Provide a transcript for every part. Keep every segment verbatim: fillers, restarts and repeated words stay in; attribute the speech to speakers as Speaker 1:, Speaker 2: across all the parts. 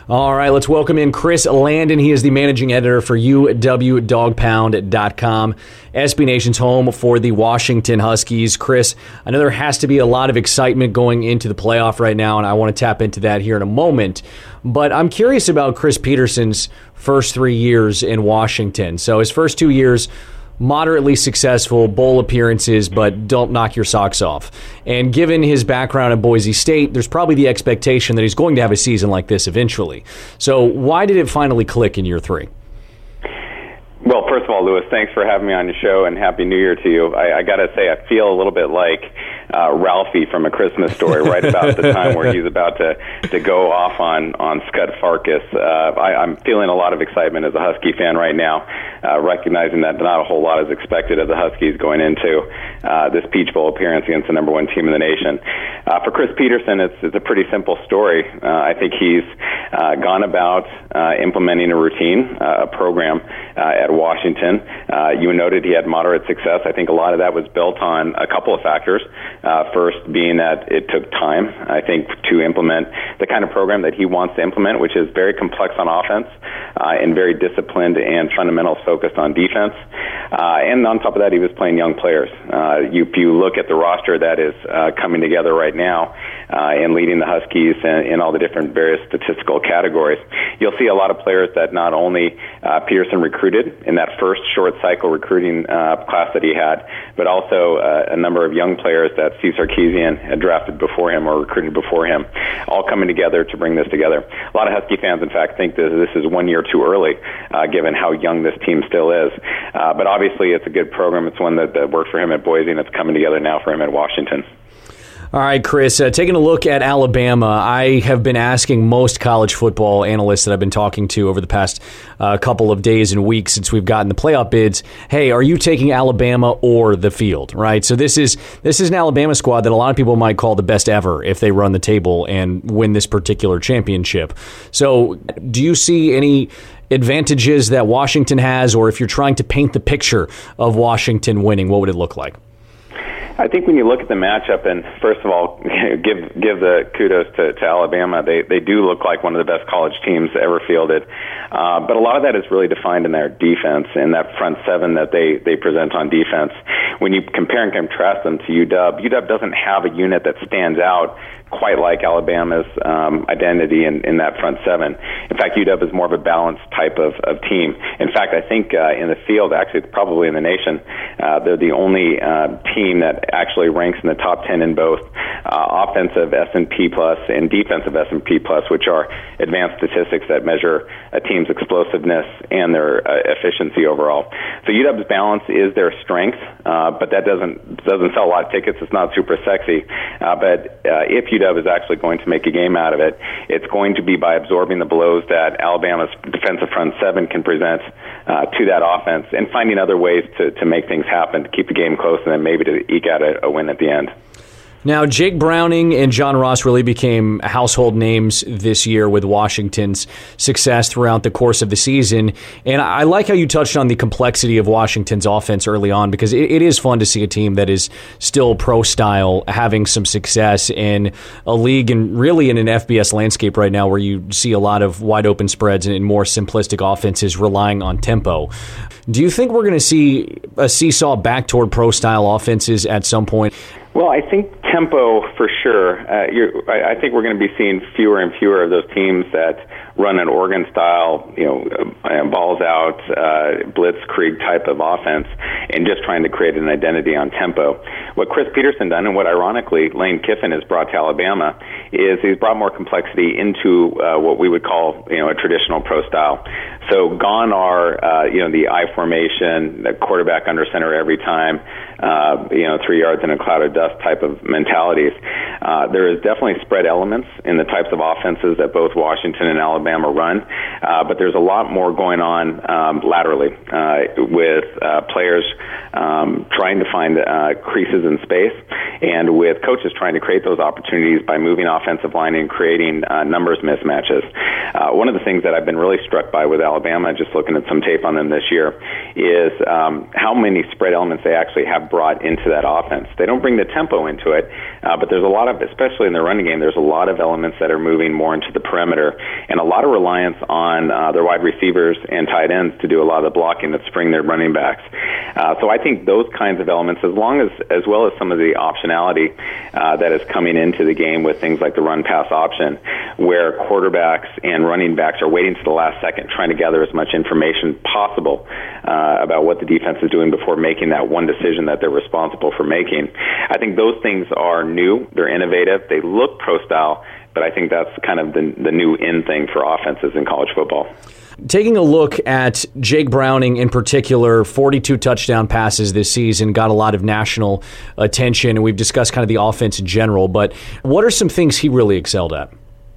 Speaker 1: All right, let's welcome in Chris Landon. He is the managing editor for U W Dog Pound dot com, S B Nation's home for the Washington Huskies. Chris, I know there has to be a lot of excitement going into the playoff right now, and I want to tap into that here in a moment. But I'm curious about Chris Peterson's first three years in Washington. So his first two years, moderately successful, bowl appearances, but don't knock your socks off. And given his background at Boise State, there's probably the expectation that he's going to have a season like this eventually. So why did it finally click in year three?
Speaker 2: Well, first of all, Lewis, thanks for having me on your show, and Happy New Year to you. I, I got to say, I feel a little bit like uh, Ralphie from A Christmas Story, right about the time where he's about to, to go off on, on Scott Farkus. Uh, I, I'm feeling a lot of excitement as a Husky fan right now, uh, recognizing that not a whole lot is expected of the Huskies going into uh, this Peach Bowl appearance against the number one team in the nation. Uh, for Chris Peterson, it's, it's a pretty simple story. Uh, I think he's uh, gone about uh, implementing a routine, uh, a program uh, at Washington. Uh, you noted he had moderate success. I think a lot of that was built on a couple of factors. Uh, first being that it took time, I think, to implement the kind of program that he wants to implement, which is very complex on offense uh, and very disciplined and fundamentals focused on defense. Uh, and on top of that, he was playing young players. Uh, you, if you look at the roster that is uh, coming together right now uh, and leading the Huskies in, in all the different various statistical categories, you'll see a lot of players that not only uh, Peterson recruited in that first short cycle recruiting uh, class that he had, but also uh, a number of young players that Steve Sarkisian had drafted before him or recruited before him, all coming together to bring this together. A lot of Husky fans, in fact, think that this is one year too early, uh, given how young this team still is. Uh, but obviously, it's a good program. It's one that, that worked for him at Boise, and it's coming together now for him at Washington.
Speaker 1: All right, Chris, uh, taking a look at Alabama, I have been asking most college football analysts that I've been talking to over the past uh, couple of days and weeks since we've gotten the playoff bids, hey, are you taking Alabama or the field, right? So this is this is an Alabama squad that a lot of people might call the best ever if they run the table and win this particular championship. So do you see any advantages that Washington has, or if you're trying to paint the picture of Washington winning, what would it look like?
Speaker 2: I think when you look at the matchup, and first of all, give give the kudos to, to Alabama. They they do look like one of the best college teams ever fielded. Uh, but a lot of that is really defined in their defense, in that front seven that they, they present on defense. When you compare and contrast them to U W, U W doesn't have a unit that stands out quite like Alabama's um, identity in, in that front seven. In fact, U W is more of a balanced type of, of team. In fact, I think uh, in the field, actually probably in the nation, uh, they're the only uh, team that actually ranks in the top ten in both uh, offensive S and P plus and defensive S and P plus, which are advanced statistics that measure a team's explosiveness and their uh, efficiency overall. So U W's balance is their strength, uh, but that doesn't doesn't sell a lot of tickets. It's not super sexy. Uh, but uh, if U W is actually going to make a game out of it, it's going to be by absorbing the blows that Alabama's defensive front seven can present uh, to that offense and finding other ways to, to make things happen, to keep the game close, and then maybe to eke out a, a win at the end.
Speaker 1: Now, Jake Browning and John Ross really became household names this year with Washington's success throughout the course of the season. And I like how you touched on the complexity of Washington's offense early on, because it, it is fun to see a team that is still pro-style having some success in a league and really in an F B S landscape right now where you see a lot of wide-open spreads and more simplistic offenses relying on tempo. Do you think we're going to see a seesaw back toward pro-style offenses at some point?
Speaker 2: Well, I think tempo for sure. Uh, you're, I, I think we're going to be seeing fewer and fewer of those teams that run an Oregon style, you know, uh, balls out, uh, blitzkrieg type of offense, and just trying to create an identity on tempo. What Chris Peterson done, and what ironically Lane Kiffin has brought to Alabama, is he's brought more complexity into uh, what we would call, you know, a traditional pro style. So gone are, uh, you know, the I formation, the quarterback under center every time, uh, you know, three yards in a cloud of dust type of mentalities. Uh, there is definitely spread elements in the types of offenses that both Washington and Alabama run, uh, but there's a lot more going on um, laterally uh, with uh, players um, trying to find uh, creases in space, and with coaches trying to create those opportunities by moving offensive line and creating uh, numbers mismatches. Uh, one of the things that I've been really struck by with Alabama, just looking at some tape on them this year, is um, how many spread elements they actually have brought into that offense. They don't bring the tempo into it, uh, but there's a lot of, especially in the running game, there's a lot of elements that are moving more into the perimeter, and a lot of reliance on uh, their wide receivers and tight ends to do a lot of the blocking that spring their running backs. Uh, so I think those kinds of elements, as long as, as well as some of the optionality uh, that is coming into the game with things like the run-pass option, where quarterbacks and running backs are waiting to the last second, trying to gather as much information possible uh, about what the defense is doing before making that one decision that they're responsible for making. I think those things are new. They're innovative. They look pro-style, but I think that's kind of the, the new in thing for offenses in college football.
Speaker 1: Taking a look at Jake Browning in particular, forty-two touchdown passes this season, got a lot of national attention, and we've discussed kind of the offense in general, but what are some things he really excelled at?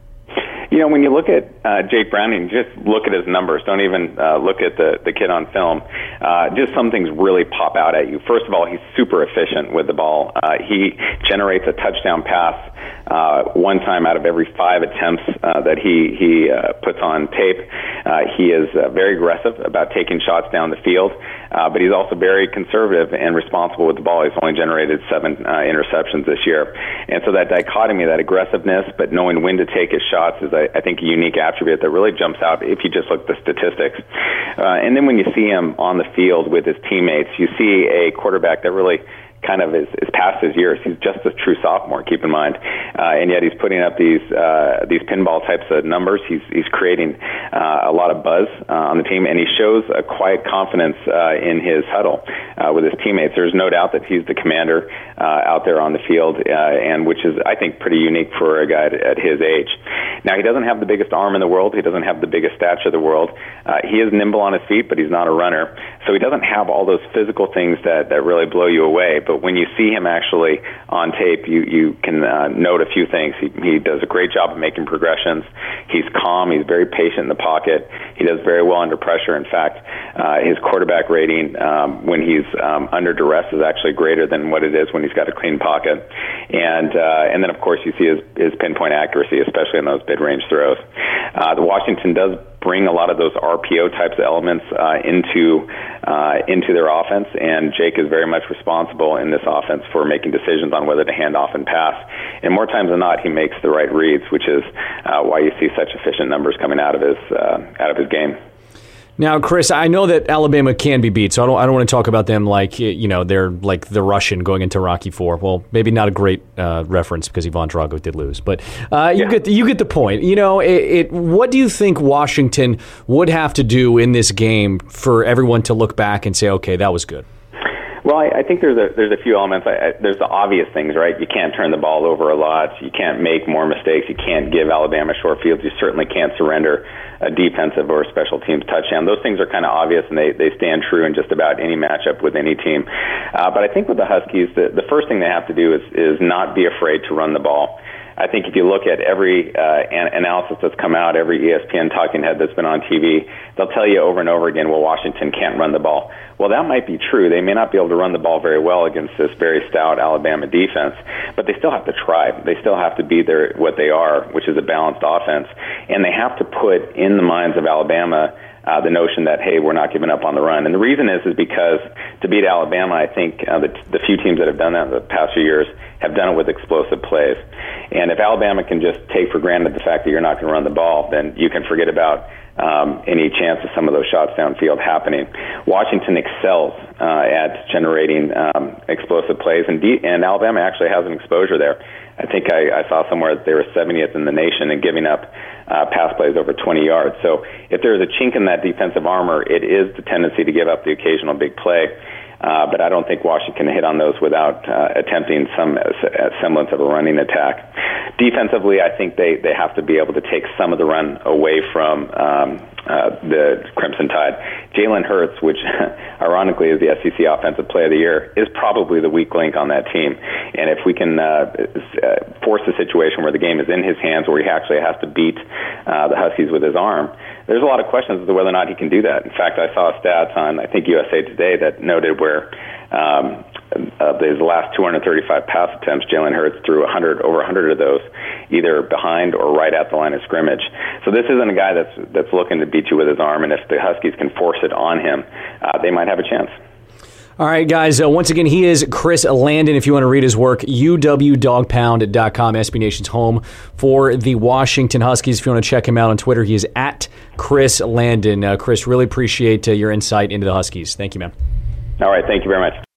Speaker 2: You know, when you look at uh, Jake Browning, just look at his numbers. Don't even uh, look at the, the kid on film. Uh, just some things really pop out at you. First of all, he's super efficient with the ball. Uh, he generates a touchdown pass uh, one time out of every five attempts uh, that he, he uh, puts on tape. Uh, he is uh, very aggressive about taking shots down the field, uh, but he's also very conservative and responsible with the ball. He's only generated seven uh, interceptions this year. And so that dichotomy, that aggressiveness, but knowing when to take his shots is, I think, a unique attribute that really jumps out if you just look at the statistics. Uh, and then when you see him on the field with his teammates, you see a quarterback that really kind of is, is past his years. He's just a true sophomore, keep in mind. Uh, and yet he's putting up these uh, these pinball types of numbers. He's he's creating uh, a lot of buzz uh, on the team, and he shows a quiet confidence uh, in his huddle uh, with his teammates. There's no doubt that he's the commander uh, out there on the field, uh, and which is, I think, pretty unique for a guy at his age. Now, he doesn't have the biggest arm in the world. He doesn't have the biggest stature in the world. Uh, he is nimble on his feet, but he's not a runner. So he doesn't have all those physical things that, that really blow you away. But when you see him actually on tape, you, you can uh, note a few things. He, he does a great job of making progressions. He's calm. He's very patient in the pocket. He does very well under pressure. In fact, uh, his quarterback rating um, when he's um, under duress is actually greater than what it is when he's got a clean pocket. And uh, and then, of course, you see his, his pinpoint accuracy, especially in those mid-range throws. Uh, the Washington does bring a lot of those R P O types of elements uh, into uh, into their offense, and Jake is very much responsible in this offense for making decisions on whether to hand off and pass. And more times than not, he makes the right reads, which is uh, why you see such efficient numbers coming out of his uh, out of his game.
Speaker 1: Now, Chris, I know that Alabama can be beat, so I don't, I don't want to talk about them like, you know, they're like the Russian going into Rocky four. Well, maybe not a great uh, reference because Ivan Drago did lose, but uh, you yeah. get the, you get the point. You know, it, it. What do you think Washington would have to do in this game for everyone to look back and say, okay, that was good?
Speaker 2: Well, I, I think there's a there's a few elements. I, I, there's the obvious things, right? You can't turn the ball over a lot. You can't make more mistakes. You can't give Alabama short fields. You certainly can't surrender a defensive or special teams touchdown. Those things are kind of obvious, and they, they stand true in just about any matchup with any team. Uh, but I think with the Huskies, the, the first thing they have to do is is not be afraid to run the ball. I think if you look at every uh, an- analysis that's come out, every E S P N talking head that's been on T V, they'll tell you over and over again, well, Washington can't run the ball. Well, that might be true. They may not be able to run the ball very well against this very stout Alabama defense, but they still have to try. They still have to be their, what they are, which is a balanced offense. And they have to put in the minds of Alabama Uh, the notion that, hey, we're not giving up on the run. And the reason is is because to beat Alabama, I think uh, the, the few teams that have done that in the past few years have done it with explosive plays. And if Alabama can just take for granted the fact that you're not going to run the ball, then you can forget about um, any chance of some of those shots downfield happening. Washington excels uh, at generating um, explosive plays, and, D- and Alabama actually has an exposure there. I think I, I saw somewhere that they were seventieth in the nation in giving up uh, pass plays over twenty yards. So if there's a chink in that defensive armor, it is the tendency to give up the occasional big play. Uh, but I don't think Washington can hit on those without uh, attempting some uh, semblance of a running attack. Defensively, I think they, they have to be able to take some of the run away from um, uh, the Crimson Tide. Jalen Hurts, which ironically is the S E C Offensive Player of the Year, is probably the weak link on that team. And if we can uh, force a situation where the game is in his hands, where he actually has to beat uh, the Huskies with his arm, there's a lot of questions as to whether or not he can do that. In fact, I saw a stat on, I think, U S A Today that noted where um, of his last two hundred thirty-five pass attempts, Jalen Hurts threw one hundred, over one hundred of those either behind or right at the line of scrimmage. So this isn't a guy that's that's looking to beat you with his arm, and if the Huskies can force it on him, uh, they might have a chance.
Speaker 1: All right, guys. Uh, once again, he is Chris Landon. If you want to read his work, U W dog pound dot com, S B Nation's home for the Washington Huskies. If you want to check him out on Twitter, he is at Chris Landon. Uh, Chris, really appreciate uh, your insight into the Huskies. Thank you, man.
Speaker 2: All right. Thank you very much.